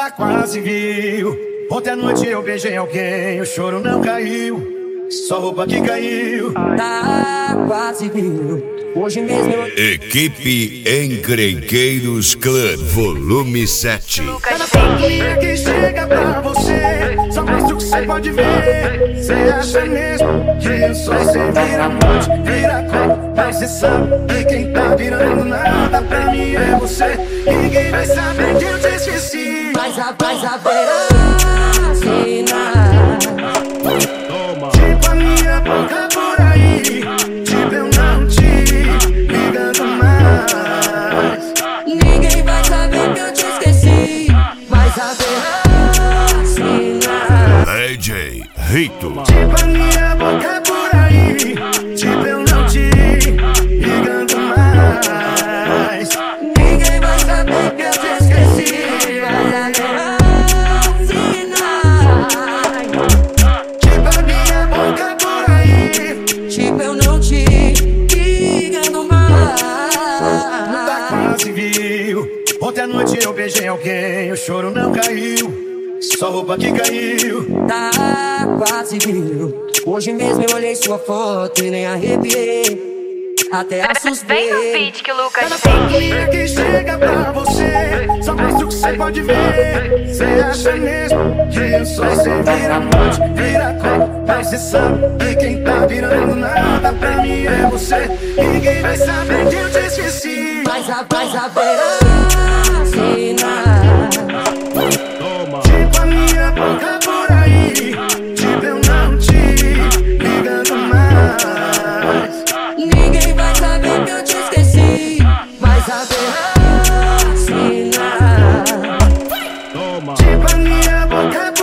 Tá quase viu. Ontem à noite eu beijei alguém, o choro não caiu, só roupa que caiu. Tá quase viu. Hoje mesmo eu... Equipe Encrenqueiros Clã, volume 7. Cada família que chega pra você, só mostra o que você pode ver. Você acha mesmo que eu só sei vira monte, vira copo, mas você sabe que quem tá virando nada pra mim é você. Ninguém vai saber que eu te esqueci. Mas a beira tipo a minha boca por aí, tipo eu não te ligando mais. ninguém vai saber que eu te esqueci. Mas a DJ Rito. Tipo a minha boca por aí, tipo eu não te ligando mais. ninguém vai saber que eu te esqueci. Mas a Tipo a minha boca por aí, tipo eu não te ligando mais. tá quase viu. Ontem à noite eu beijei alguém, o choro não caiu, só roupa que caiu. Tá quase viu. Hoje mesmo eu olhei sua foto e nem arrepiei. Até assustei. Vem no beat que o Lucas Cada tem. família que chega pra você, só mostra o que você pode ver. Você acha mesmo que eu só sei vira monte, vira copo, mas você sabe que quem tá virando nada pra mim é você. Ninguém vai saber que eu te esqueci. Mas a beira Tipo a minha boca por aí, tipo eu não te ligando mais. ninguém vai saber que eu te esqueci. Mas a Tipo a minha boca